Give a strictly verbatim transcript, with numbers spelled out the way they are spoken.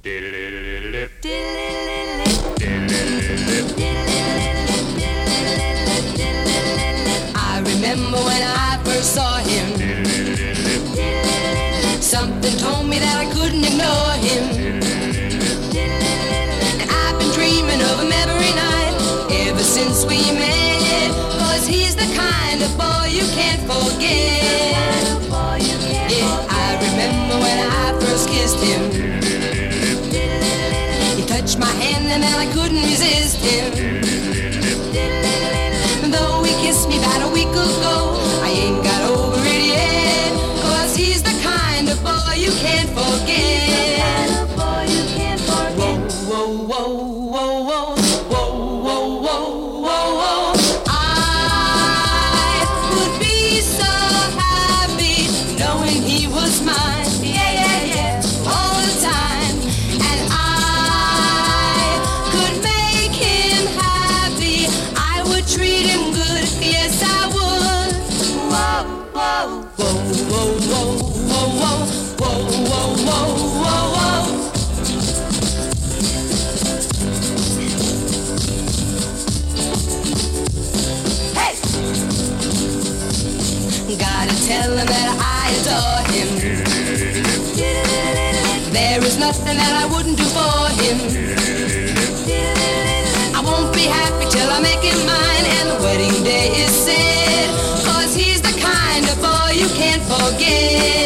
I remember when I first saw him. Something told me that I couldn't ignore him. And I've been dreaming of him every night ever since we met. Cause he's the kind of boy you can't forget. Yeah, I remember when I first kissed him. He touched my hand and then I couldn't resist him. Though he kissed me about a week ago, I ain't got over it yet. Cause he's the kind of boy you can't forget. Whoa, whoa, whoa, whoa, whoa, whoa, whoa, whoa, whoa, whoa. I would be so happy knowing he was mine. Yeah, yeah, yeah, all the time. And I could make him happy. I would treat him good, yes I would. Whoa, whoa, whoa, whoa, whoa, whoa, whoa, whoa, whoa, whoa, whoa. Hey! Gotta tell him that I adore him. There is nothing that I wouldn't do for him. I won't be happy till I make him mine and the wedding day is set. Cause he's the kind of boy you can't forget.